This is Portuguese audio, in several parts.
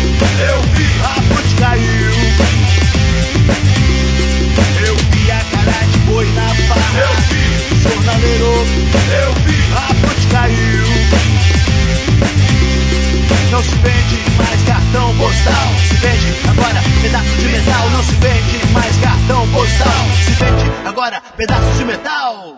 eu vi, a ponte caiu. Eu vi a cara de boi na farra, eu vi, o jornaleiro, eu vi, a ponte caiu. Não se vende mais cartão postal, se vende agora pedaço de metal. Não se vende mais cartão postal, se vende agora pedaço de metal.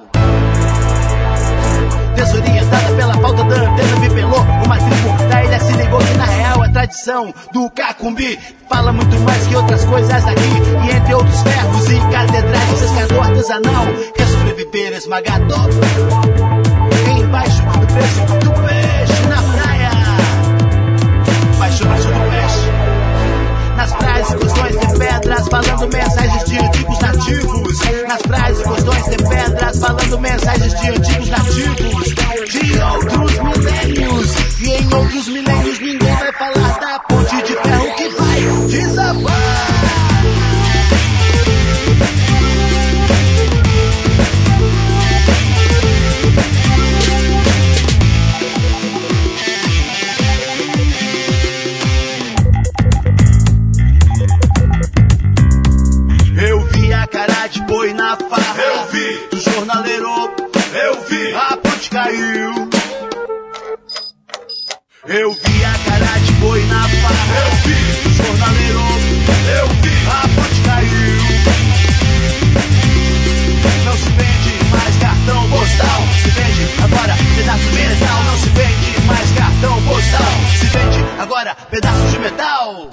Desorientada pela falta da antena, me pelou. Uma tribo da ilha se ligou que na real a tradição do Cacumbi fala muito mais que outras coisas aqui. E entre outros ferros e catedrais, o pescador artesanal quer sobreviver esmagador embaixo do preço do peixe na praia. Baixo o preço do peixe nas praias e costões tem pedras falando mensagens de antigos nativos. Nas praias e costões tem pedras falando mensagens de antigos nativos, de outros milênios. E em outros milênios ninguém vai falar da ponte de ferro que vai desabar. Cara de boi na farra, eu vi, do jornaleiro, eu vi, a ponte caiu. Eu vi a cara de boi na farra, eu vi, do jornaleiro, eu vi, a ponte caiu. Não se vende mais cartão postal, se vende agora pedaço de metal. Não se vende mais cartão postal, se vende agora pedaço de metal.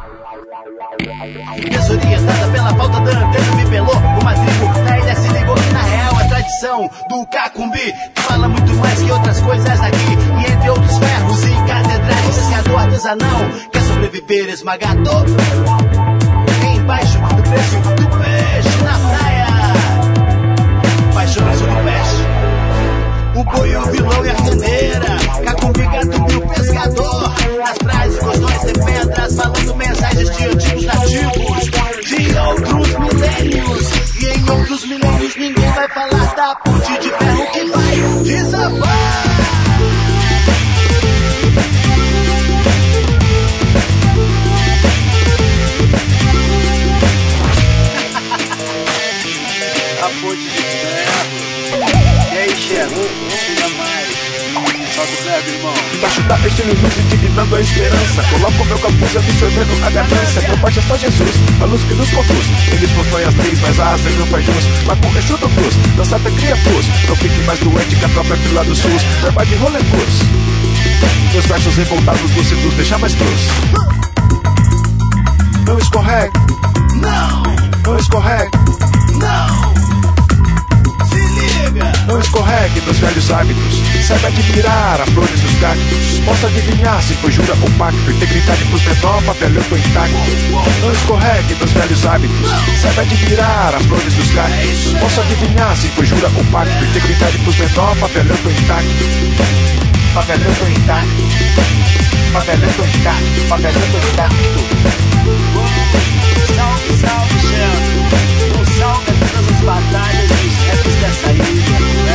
Desorientada pela falta da antena, me pelou. Uma tribo da ilha se ligou que na real a tradição do Cacumbi fala muito mais que outras coisas aqui. E entre outros ferros e catedrais, o pescador artesanal quer sobreviver esmagador embaixo do preço do peixe na praia. Baixo o preço do peixe, o boi, o vilão e a reneira. Cacumbi, Catubi, o pescador. Nas praias e costões tem pedras falando mensagens de antigos nativos, de outros milênios. E em outros milênios ninguém vai falar da ponte de ferro que vai desabar. A ponte de ferro. E aí, chefe? Chega mais. Solta o verbo, irmão. Embaixo da estilo luz indignando a esperança. Coloco meu capuz absorvendo a ganância. Meu pai é só Jesus, a luz que nos conduz. Eles constroem as leis, mas a asa não faz jus. Mas com Exu do cruz, dançata cria pus. Não fique mais doente que a própria fila do SUS. Verba de rolê cruz. Meus versos revoltados do seduz deixa mais cruz. Não escorregue, não escorregue, Não! Se liga! não escorregue nos velhos hábitos. Saiba admirar as flores dos cactos. Possa adivinhar se foi jura ou pacto. Integridade pros menor, papel eu tô intacto. Não escorregue nos velhos hábitos. Saiba admirar as flores dos cactos. Possa adivinhar se foi jura ou pacto. Integridade pros menor, papel eu tô intacto. Papel eu tô intacto. Papel eu tô intacto. Papel eu tô intacto. Salve, salve, chefe. Um salve a todas as batalhas e os raps dessa ilha.